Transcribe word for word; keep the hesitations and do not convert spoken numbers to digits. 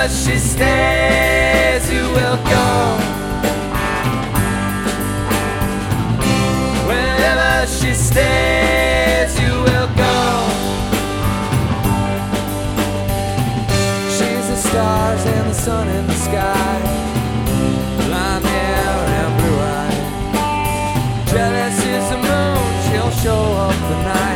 she stays, you will go. Wherever she stays, you will go. She's the stars and the sun in the sky, blonde hair and blue eyes. Jealous is the moon, she'll show up the night.